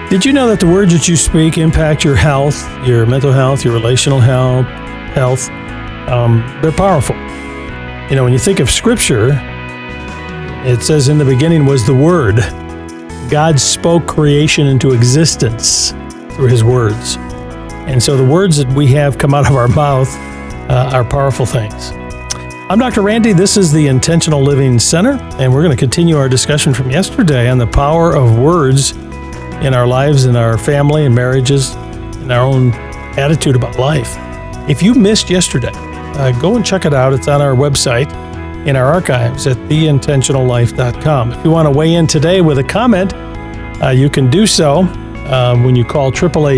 Did you know that the words that you speak impact your health, your mental health, your relational health? They're powerful. You know, when you think of Scripture, it says in the beginning was the Word. God spoke creation into existence through His words. And so the words that we have come out of our mouth are powerful things. I'm Dr. Randy. This is the Intentional Living Center, and we're going to continue our discussion from yesterday on the power of words in our lives, in our family and marriages, in our own attitude about life. If you missed yesterday, go and check it out. It's on our website in our archives at theintentionallife.com. If you want to weigh in today with a comment, you can do so when you call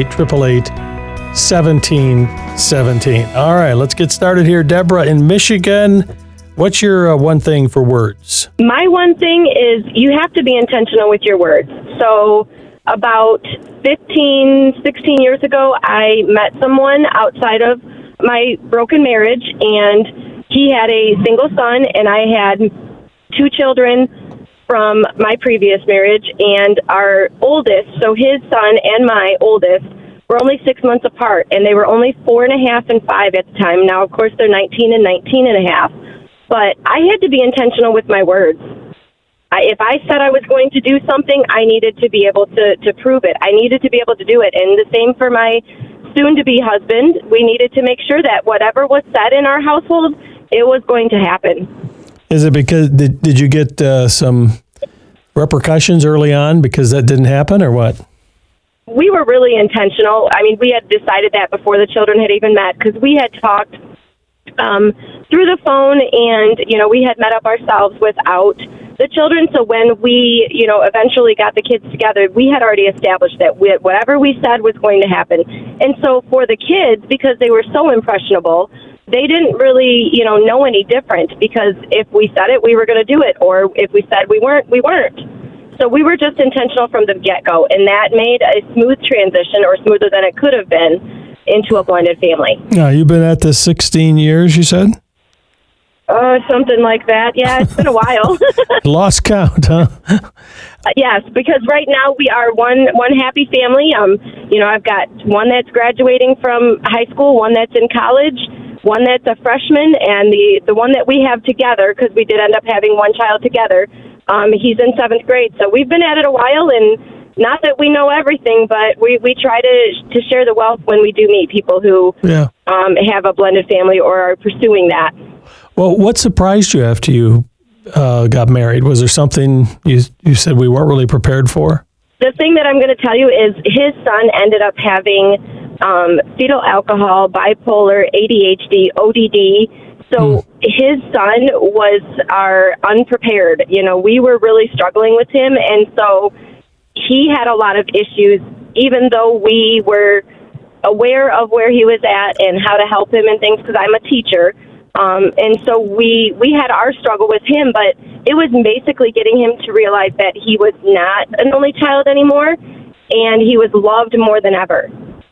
888-1717. All right, let's get started here. Deborah in Michigan, what's your one thing for words? My one thing is you have to be intentional with your words. So about 15, 16 years ago, I met someone outside of my broken marriage, and he had a single son, and I had 2 children from my previous marriage, and our oldest, so his son and my oldest, were only 6 months apart, and they were only 4.5 and 5 at the time. Now, of course, they're 19 and 19.5, but I had to be intentional with my words. If I said I was going to do something, I needed to be able to prove it. I needed to be able to do it. And the same for my soon-to-be husband. We needed to make sure that whatever was said in our household, it was going to happen. Is it because, did you get some repercussions early on because that didn't happen, or what? We were really intentional. I mean, we had decided that before the children had even met, because we had talked through the phone, and, you know, we had met up ourselves without the children. So when we, you know, eventually got the kids together, we had already established that whatever we said was going to happen. And so for the kids, because they were so impressionable, they didn't really, you know any different, because if we said it, we were going to do it. Or if we said we weren't, we weren't. So we were just intentional from the get-go. And that made a smooth transition, or smoother than it could have been, into a blended family. Now, you've been at this 16 years, you said? Something like that. Yeah, it's been a while. Lost count, huh? Yes, because right now we are one happy family. You know, I've got one that's graduating from high school, one that's in college, one that's a freshman, and the one that we have together, because we did end up having one child together, he's in 7th grade. So we've been at it a while, and not that we know everything, but we try to share the wealth when we do meet people who have a blended family or are pursuing that. Well, what surprised you after you got married? Was there something you said we weren't really prepared for? The thing that I'm going to tell you is his son ended up having fetal alcohol, bipolar, ADHD, ODD. So his son was our unprepared. You know, we were really struggling with him, and so he had a lot of issues, even though we were aware of where he was at and how to help him and things, because I'm a teacher. And so we had our struggle with him, but it was basically getting him to realize that he was not an only child anymore, and he was loved more than ever.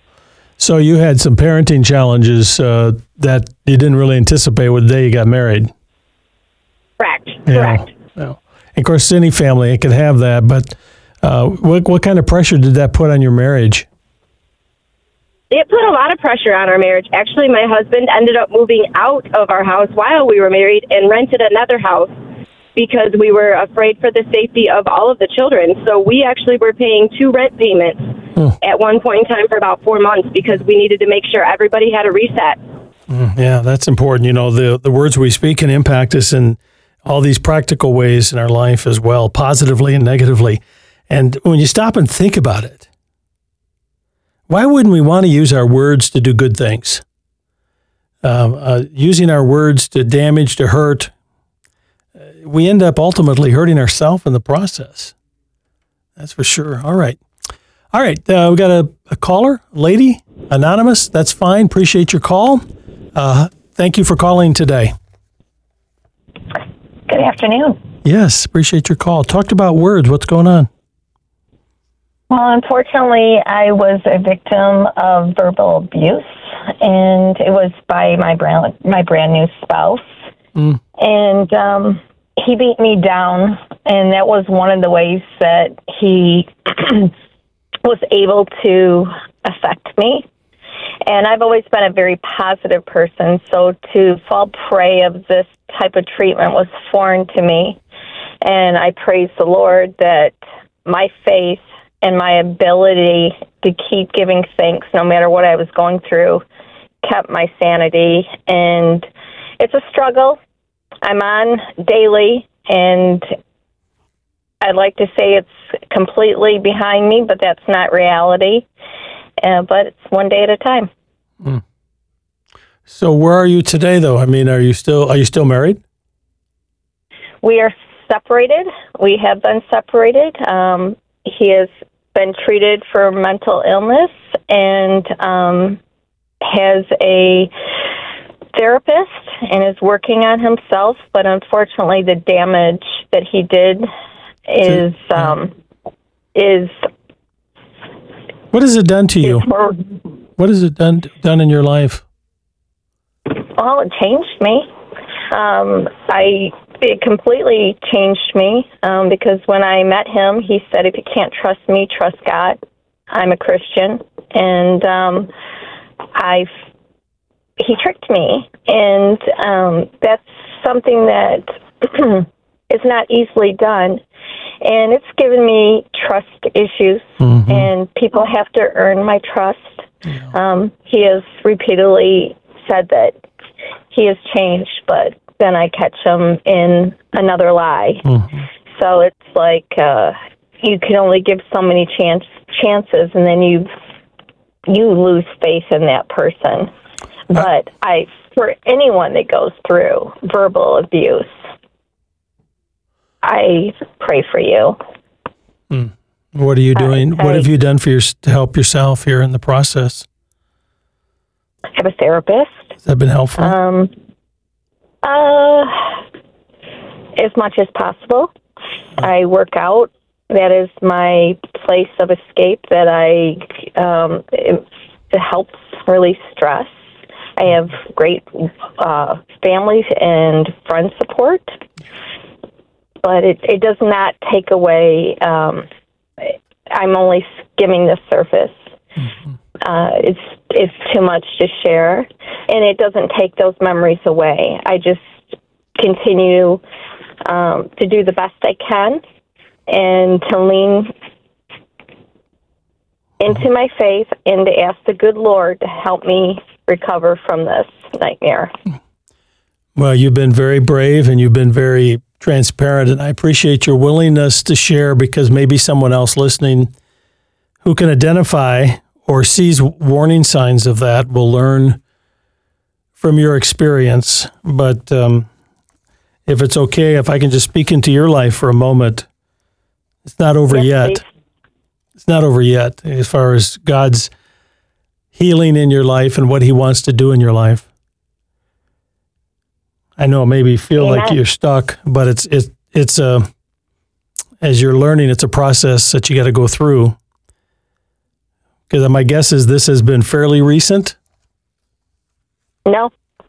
So you had some parenting challenges that you didn't really anticipate with the day you got married. Correct. Yeah. Correct. Yeah. Of course, any family it can have that, but what kind of pressure did that put on your marriage? It put a lot of pressure on our marriage. Actually, my husband ended up moving out of our house while we were married and rented another house because we were afraid for the safety of all of the children. So we actually were paying 2 rent payments at one point in time for about 4 months because we needed to make sure everybody had a reset. Yeah, that's important. You know, the words we speak can impact us in all these practical ways in our life as well, positively and negatively. And when you stop and think about it, why wouldn't we want to use our words to do good things? Using our words to damage, to hurt, we end up ultimately hurting ourselves in the process. That's for sure. All right. We got a caller, lady, anonymous. That's fine. Appreciate your call. Thank you for calling today. Good afternoon. Yes, appreciate your call. Talked about words. What's going on? Well, unfortunately, I was a victim of verbal abuse, and it was by my brand new spouse. And he beat me down, and that was one of the ways that he was able to affect me. And I've always been a very positive person, so to fall prey of this type of treatment was foreign to me. And I praise the Lord that my faith and my ability to keep giving thanks no matter what I was going through kept my sanity. And it's a struggle I'm on daily, and I'd like to say it's completely behind me, but that's not reality. But it's one day at a time. Mm. So where are you today, though? I mean, are you still married? We are separated. We have been separated. He has been treated for mental illness and has a therapist and is working on himself. But unfortunately, the damage that he did is what has it done to you? What has it done in your life? Well, it changed me. It completely changed me because when I met him, he said, if you can't trust me, trust God. I'm a Christian. And he tricked me. And that's something that is not easily done. And it's given me trust issues, and people have to earn my trust. Yeah. He has repeatedly said that he has changed, but then I catch him in another lie. So it's like you can only give so many chances, and then you lose faith in that person. But for anyone that goes through verbal abuse, I pray for you. What are you doing? What have you done to help yourself here in the process? I have a therapist. Has that been helpful? As much as possible. I work out. That is my place of escape. It helps release stress. I have great family and friend support. But it does not take away. I'm only skimming the surface. It's too much to share, and it doesn't take those memories away. I just continue to do the best I can and to lean into my faith and to ask the good Lord to help me recover from this nightmare. Well, you've been very brave and you've been very transparent, and I appreciate your willingness to share, because maybe someone else listening who can identify or sees warning signs of that will learn from your experience. But if it's okay, if I can just speak into your life for a moment, it's not over yet. Please. It's not over yet as far as God's healing in your life and what he wants to do in your life. I know it maybe feel like you're stuck, but it's as you're learning, it's a process that you got to go through. Because my guess is this has been fairly recent. No.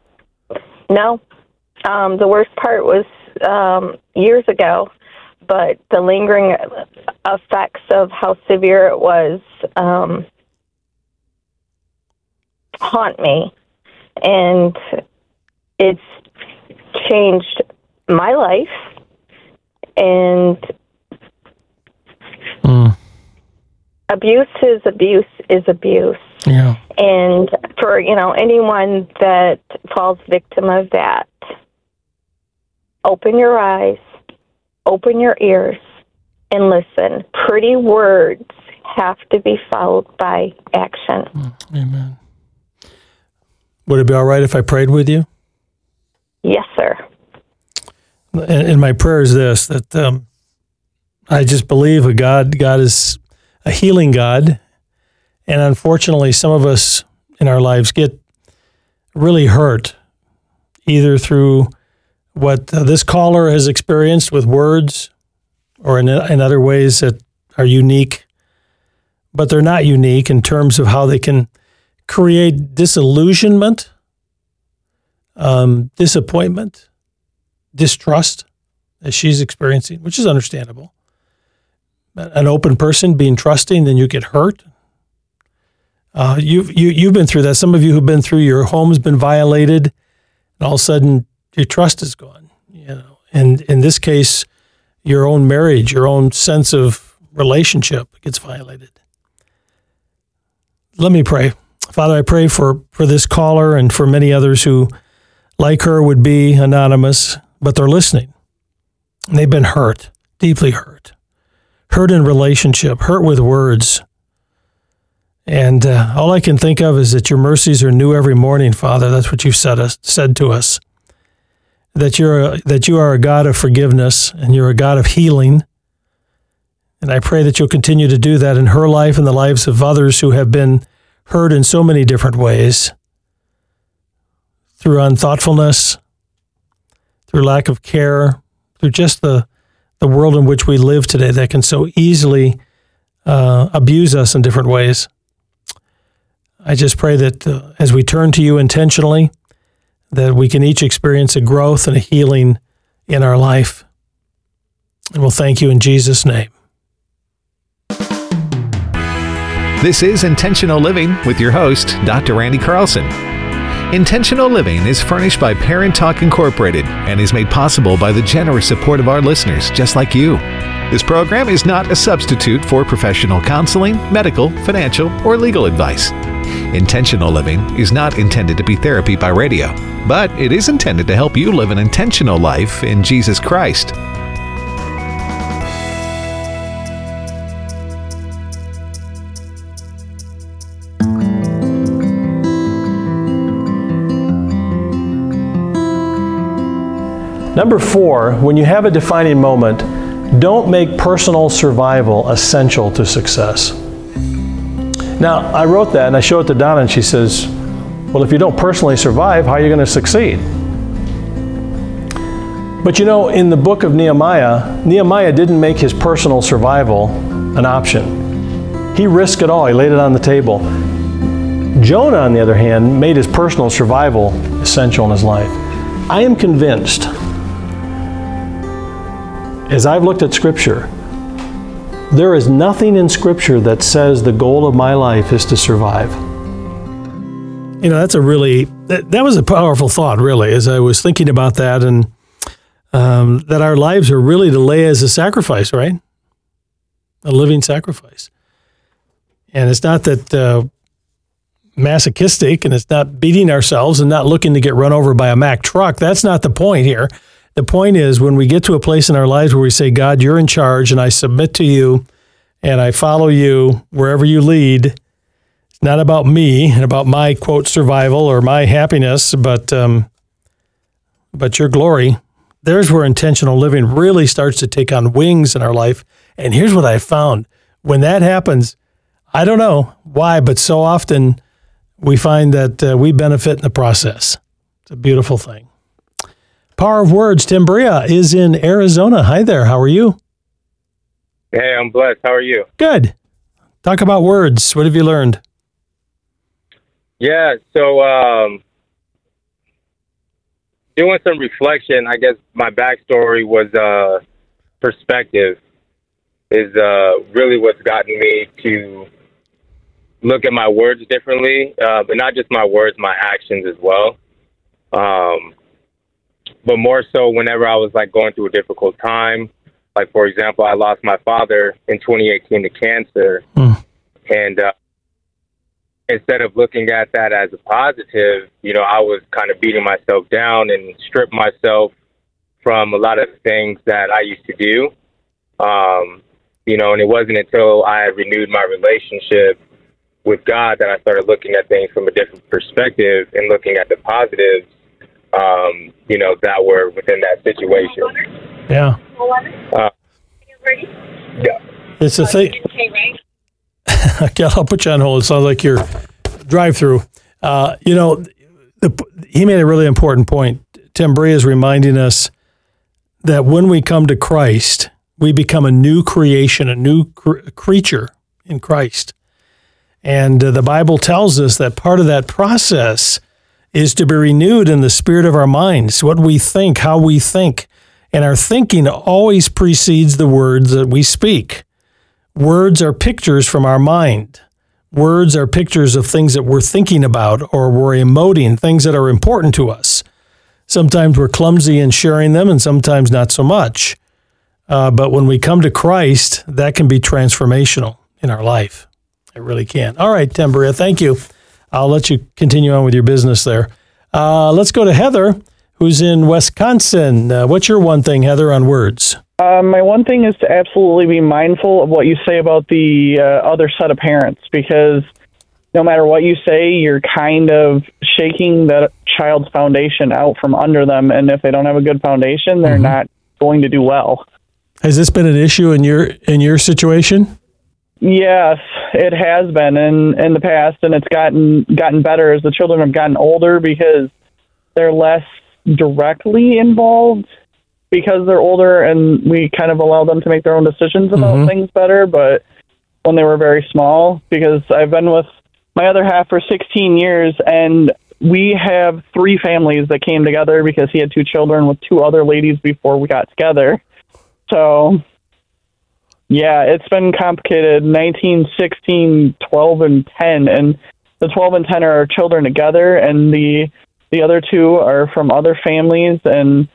The worst part was years ago, but the lingering effects of how severe it was haunt me, and it's changed my life. And abuse is abuse. Yeah. And for anyone that falls victim of that, open your eyes, open your ears, and listen. Pretty words have to be followed by action. Amen. Would it be all right if I prayed with you? Yes, sir. And my prayer is this, that I just believe that God is a healing God. And unfortunately, some of us in our lives get really hurt, either through what this caller has experienced with words or in other ways that are unique, but they're not unique in terms of how they can create disillusionment, disappointment, distrust, as she's experiencing, which is understandable. an open person, being trusting, then you get hurt. You've been through that. Some of you who've been through, your home's been violated, and all of a sudden your trust is gone. And in this case, your own marriage, your own sense of relationship gets violated. Let me pray. Father, I pray for this caller and for many others who, like her, would be anonymous, but they're listening. And they've been hurt, deeply hurt. Hurt in relationship, hurt with words. And all I can think of is that your mercies are new every morning, Father. That's what you've said to us. That you are a God of forgiveness and you're a God of healing. And I pray that you'll continue to do that in her life and the lives of others who have been hurt in so many different ways. Through unthoughtfulness, through lack of care, through just the world in which we live today that can so easily abuse us in different ways. I just pray that as we turn to you intentionally, that we can each experience a growth and a healing in our life. And we'll thank you in Jesus' name. This is Intentional Living with your host, Dr. Randy Carlson. Intentional Living is furnished by Parent Talk Incorporated and is made possible by the generous support of our listeners just like you. This program is not a substitute for professional counseling, medical, financial, or legal advice. Intentional Living is not intended to be therapy by radio, but it is intended to help you live an intentional life in Jesus Christ. Number 4, when you have a defining moment, don't make personal survival essential to success. Now, I wrote that and I showed it to Donna and she says, well, if you don't personally survive, how are you going to succeed? But in the book of Nehemiah didn't make his personal survival an option. He risked it all. He laid it on the table. Jonah, on the other hand, made his personal survival essential in his life. I am convinced, as I've looked at Scripture, there is nothing in Scripture that says the goal of my life is to survive. That's that was a powerful thought, really, as I was thinking about that, and that our lives are really to lay as a sacrifice, right? A living sacrifice. And it's not that masochistic, and it's not beating ourselves and not looking to get run over by a Mack truck. That's not the point here. The point is when we get to a place in our lives where we say, God, you're in charge and I submit to you and I follow you wherever you lead. It's not about me and about my, quote, survival or my happiness, but your glory. There's where intentional living really starts to take on wings in our life. And here's what I found. When that happens, I don't know why, but so often we find that we benefit in the process. It's a beautiful thing. Power of Words, Tim Bria is in Arizona. Hi there. How are you? Hey, I'm blessed. How are you? Good. Talk about words. What have you learned? Yeah, so doing some reflection, I guess my backstory was perspective is really what's gotten me to look at my words differently, but not just my words, my actions as well. But more so whenever I was going through a difficult time, for example, I lost my father in 2018 to cancer. And instead of looking at that as a positive, I was kind of beating myself down and stripped myself from a lot of things that I used to do. And it wasn't until I had renewed my relationship with God that I started looking at things from a different perspective and looking at the positives that were within that situation. Yeah. Yeah. It's a thing. Okay, I'll put you on hold. It sounds like your drive-through. He made a really important point. Tim Bria is reminding us that when we come to Christ, we become a new creation, a new creature in Christ. And the Bible tells us that part of that process is to be renewed in the spirit of our minds, what we think, how we think. And our thinking always precedes the words that we speak. Words are pictures from our mind. Words are pictures of things that we're thinking about or we're emoting, things that are important to us. Sometimes we're clumsy in sharing them and sometimes not so much. But when we come to Christ, that can be transformational in our life. It really can. All right, Tambria, thank you. I'll let you continue on with your business there. Let's go to Heather, who's in Wisconsin. What's your one thing, Heather, on words? My one thing is to absolutely be mindful of what you say about the other set of parents, because no matter what you say, you're kind of shaking that child's foundation out from under them. And if they don't have a good foundation, they're not going to do well. Has this been an issue in your situation? Yes, it has been in the past, and it's gotten better as the children have gotten older because they're less directly involved because they're older, and we kind of allow them to make their own decisions about things better. But when they were very small, because I've been with my other half for 16 years, and we have 3 families that came together because he had 2 children with 2 other ladies before we got together. So, yeah, it's been complicated. 19, 16, 12, and 10. And the 12 and 10 are our children together, and the other 2 are from other families. And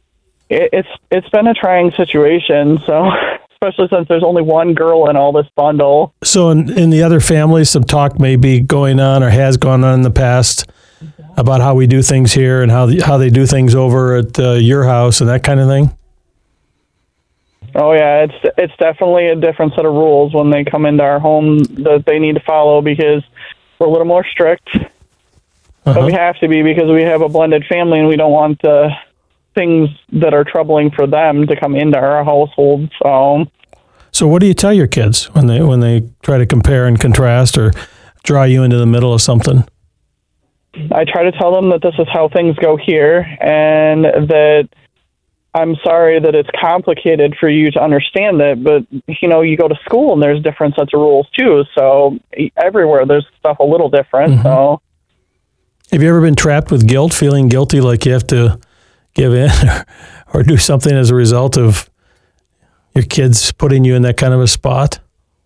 it's been a trying situation, so especially since there's only one girl in all this bundle. So in the other families, some talk may be going on or has gone on in the past about how we do things here and how they do things over at your house and that kind of thing? Oh, yeah, it's definitely a different set of rules when they come into our home that they need to follow because we're a little more strict. But we have to be because we have a blended family and we don't want things that are troubling for them to come into our household. So what do you tell your kids when they try to compare and contrast or draw you into the middle of something? I try to tell them that this is how things go here and that I'm sorry that it's complicated for you to understand that, but, you go to school and there's different sets of rules too. So everywhere there's stuff a little different. So, have you ever been trapped with guilt, feeling guilty like you have to give in or do something as a result of your kids putting you in that kind of a spot?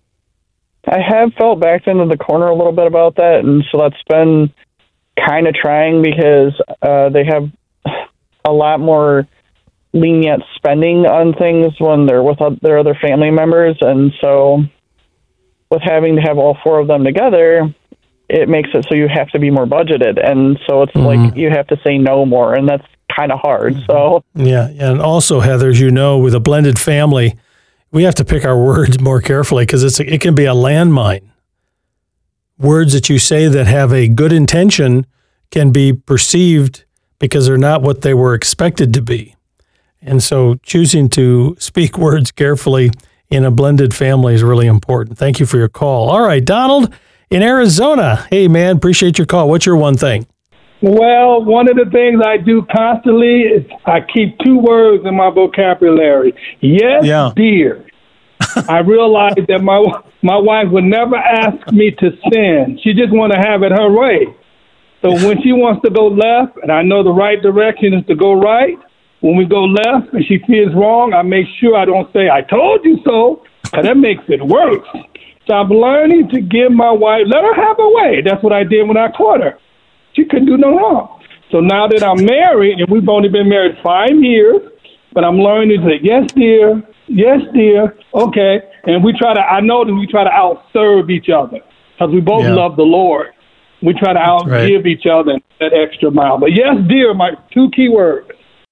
I have felt backed into the corner a little bit about that, and so that's been kind of trying because they have a lot more lenient spending on things when they're with their other family members, and so with having to have all 4 of them together, it makes it so you have to be more budgeted, and so it's like you have to say no more, and that's kind of hard. So yeah, and also, Heather, as you know, with a blended family, we have to pick our words more carefully because it can be a landmine. Words that you say that have a good intention can be perceived because they're not what they were expected to be. And so choosing to speak words carefully in a blended family is really important. Thank you for your call. All right, Donald in Arizona. Hey, man, appreciate your call. What's your one thing? Well, one of the things I do constantly is I keep 2 words in my vocabulary. Yes, dear. I realized that my wife would never ask me to sin. She just want to have it her way. So when she wants to go left and I know the right direction is to go right, when we go left and she feels wrong, I make sure I don't say, I told you so, because that makes it worse. So I'm learning to give my wife, let her have her way. That's what I did when I caught her. She couldn't do no wrong. So now that I'm married, and we've only been married 5 years, but I'm learning to say, yes, dear, okay. And I know that we try to out-serve each other because we both love the Lord. We try to out-give each other that extra mile. But yes, dear, my 2 key words.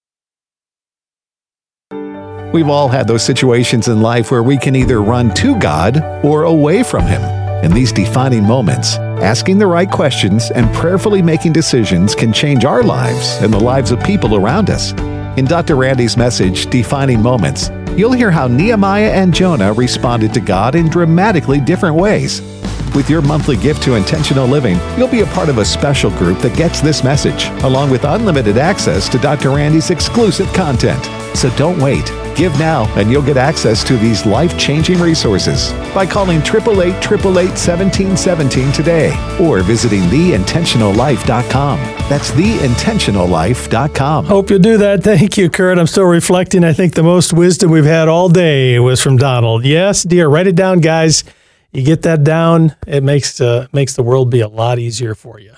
We've all had those situations in life where we can either run to God or away from Him. In these defining moments, asking the right questions and prayerfully making decisions can change our lives and the lives of people around us. In Dr. Randy's message, Defining Moments, you'll hear how Nehemiah and Jonah responded to God in dramatically different ways. With your monthly gift to Intentional Living, you'll be a part of a special group that gets this message, along with unlimited access to Dr. Randy's exclusive content. So don't wait. Give now, and you'll get access to these life-changing resources by calling 888-888-1717 today or visiting theintentionallife.com. That's theintentionallife.com. Hope you'll do that. Thank you, Kurt. I'm still reflecting. I think the most wisdom we've had all day was from Donald. Yes, dear. Write it down, guys. You get that down, it makes the world be a lot easier for you.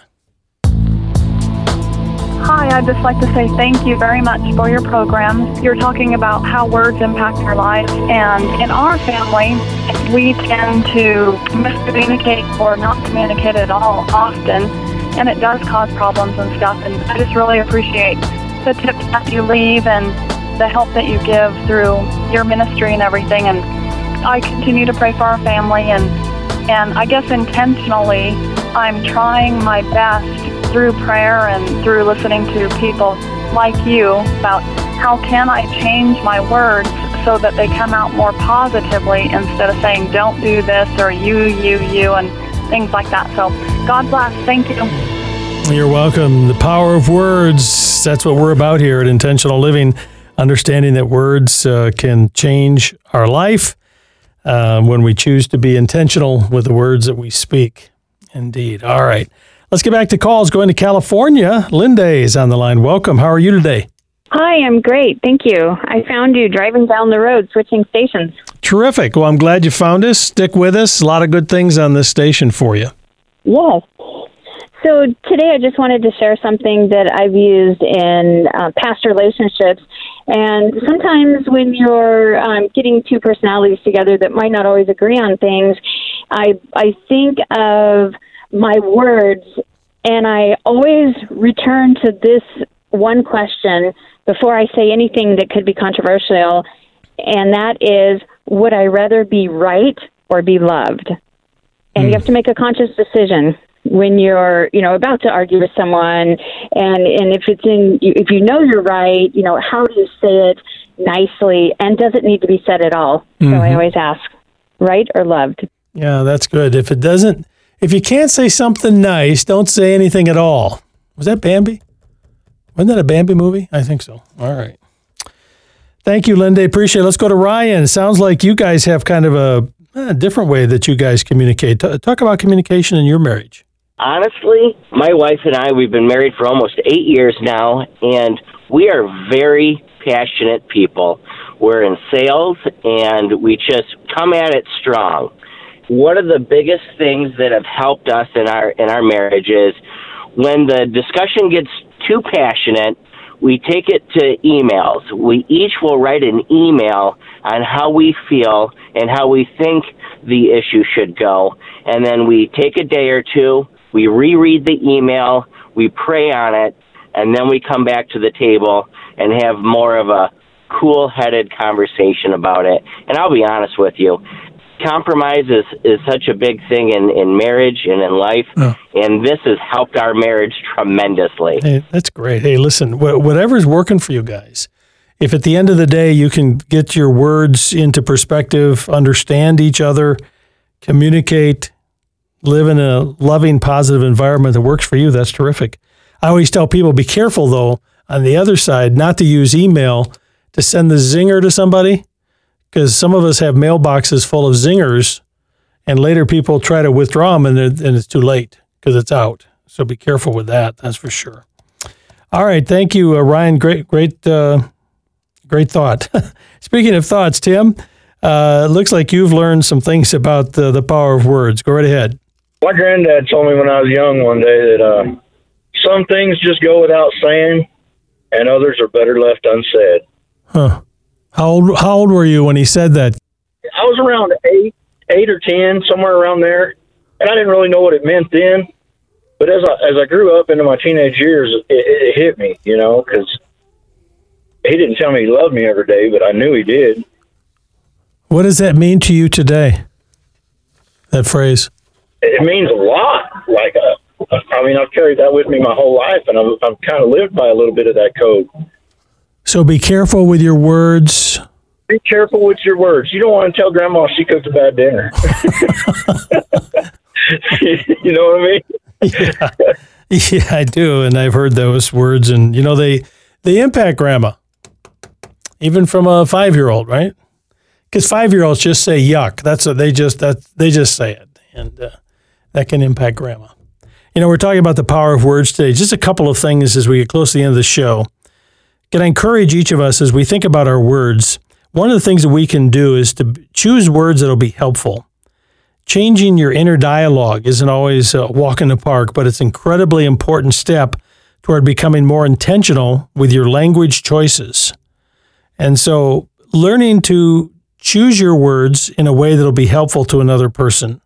Hi, I'd just like to say thank you very much for your program. You're talking about how words impact our lives, and in our family, we tend to miscommunicate or not communicate at all often, and it does cause problems and stuff, and I just really appreciate the tips that you leave and the help that you give through your ministry and everything, and I continue to pray for our family, and I guess intentionally, I'm trying my best through prayer and through listening to people like you about how can I change my words so that they come out more positively instead of saying don't do this or you, and things like that. So God bless. Thank you. You're welcome. The power of words. That's what we're about here at Intentional Living, understanding that words can change our life when we choose to be intentional with the words that we speak. Indeed. All right. Let's get back to calls. Going to California. Linda is on the line. Welcome. How are you today? Hi, I'm great. Thank you. I found you driving down the road, switching stations. Terrific. Well, I'm glad you found us. Stick with us. A lot of good things on this station for you. Yes. So today I just wanted to share something that I've used in past relationships. And sometimes when you're getting two personalities together that might not always agree on things, I think of my words, and I always return to this one question before I say anything that could be controversial, and that is, would I rather be right or be loved? And you have to make a conscious decision when you're, about to argue with someone, and if if you know you're right, how do you say it nicely, and does it need to be said at all? So I always ask, right or loved? Yeah, that's good. If you can't say something nice, don't say anything at all. Was that Bambi? Wasn't that a Bambi movie? I think so. All right. Thank you, Linda. Appreciate it. Let's go to Ryan. Sounds like you guys have kind of a different way that you guys communicate. Talk about communication in your marriage. Honestly, my wife and I, we've been married for almost 8 years now, and we are very passionate people. We're in sales, and we just come at it strong. One of the biggest things that have helped us in our marriage is when the discussion gets too passionate, we take it to emails. We each will write an email on how we feel and how we think the issue should go. And then we take a day or two, we reread the email, we pray on it, and then we come back to the table and have more of a cool-headed conversation about it. And I'll be honest with you, compromise is such a big thing in marriage and in life, and this has helped our marriage tremendously. Hey, that's great. Hey, listen, whatever's working for you guys, if at the end of the day you can get your words into perspective, understand each other, communicate, live in a loving, positive environment that works for you, that's terrific. I always tell people, be careful, though, on the other side, not to use email to send the zinger to somebody, because some of us have mailboxes full of zingers, and later people try to withdraw them, and it's too late because it's out. So be careful with that. That's for sure. All right, thank you, Ryan. Great thought. Speaking of thoughts, Tim, it looks like you've learned some things about the power of words. Go right ahead. My granddad told me when I was young one day that some things just go without saying, and others are better left unsaid. Huh. How old were you when he said that? I was around 8 or 10, somewhere around there, and I didn't really know what it meant then. But as I grew up into my teenage years, it hit me, because he didn't tell me he loved me every day, but I knew he did. What does that mean to you today, that phrase? It means a lot. I've carried that with me my whole life, and I've kind of lived by a little bit of that code. So be careful with your words. Be careful with your words. You don't want to tell Grandma she cooked a bad dinner. You know what I mean? Yeah, I do. And I've heard those words, and they impact grandma, even from a 5-year-old, right? Because 5-year-olds just say yuck. That's what they just say it. And that can impact grandma. We're talking about the power of words today. Just a couple of things as we get close to the end of the show. Can I encourage each of us as we think about our words? One of the things that we can do is to choose words that will be helpful. Changing your inner dialogue isn't always a walk in the park, but it's an incredibly important step toward becoming more intentional with your language choices. And so learning to choose your words in a way that will be helpful to another person.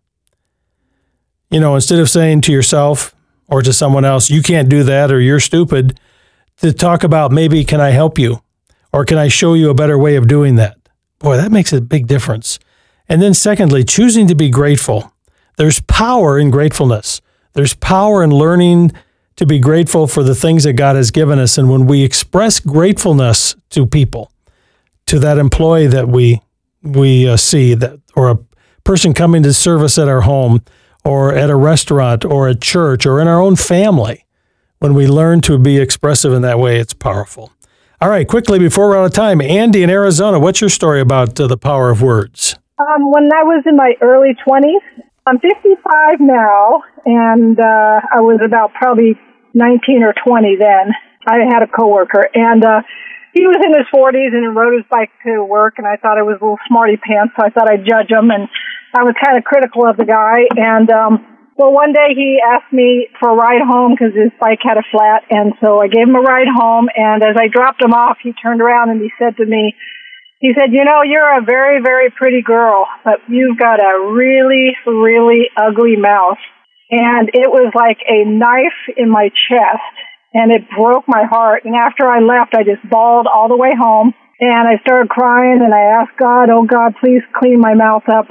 Instead of saying to yourself or to someone else, you can't do that or you're stupid, to talk about maybe, can I help you? Or can I show you a better way of doing that? Boy, that makes a big difference. And then secondly, choosing to be grateful. There's power in gratefulness. There's power in learning to be grateful for the things that God has given us. And when we express gratefulness to people, to that employee that we see, that or a person coming to service at our home, or at a restaurant, or at church, or in our own family, when we learn to be expressive in that way, it's powerful. All right, quickly, before we're out of time, Andy in Arizona, what's your story about the power of words? When I was in my early 20s, I'm 55 now, and I was about probably 19 or 20 then. I had a coworker, and he was in his 40s and he rode his bike to work, and I thought I was a little smarty pants, so I thought I'd judge him, and I was kind of critical of the guy. And one day he asked me for a ride home because his bike had a flat, and so I gave him a ride home, and as I dropped him off, he turned around and he said to me, you're a very, very pretty girl, but you've got a really, really ugly mouth. And it was like a knife in my chest, and it broke my heart. And after I left, I just bawled all the way home, and I started crying, and I asked God, oh, God, please clean my mouth up.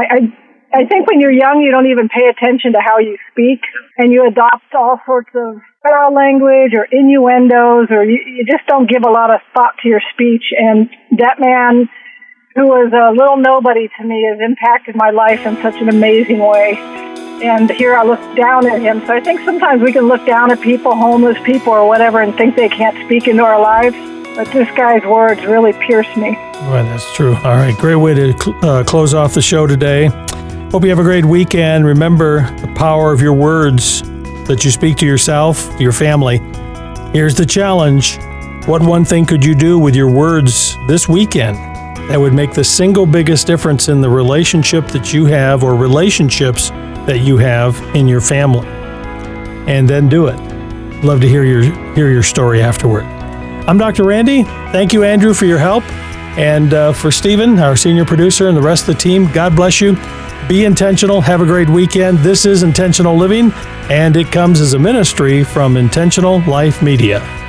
I think when you're young, you don't even pay attention to how you speak, and you adopt all sorts of foul language or innuendos, or you just don't give a lot of thought to your speech. And that man, who was a little nobody to me, has impacted my life in such an amazing way. And here I look down at him. So I think sometimes we can look down at people, homeless people or whatever, and think they can't speak into our lives. But this guy's words really pierced me. Well, that's true. All right, great way to close off the show today. Hope you have a great weekend. Remember the power of your words that you speak to yourself, to your family. Here's the challenge. What one thing could you do with your words this weekend that would make the single biggest difference in the relationship that you have or relationships that you have in your family? And then do it. Love to hear your story afterward. I'm Dr. Randy. Thank you, Andrew, for your help. And for Stephen, our senior producer, and the rest of the team, God bless you. Be intentional. Have a great weekend. This is Intentional Living, and it comes as a ministry from Intentional Life Media.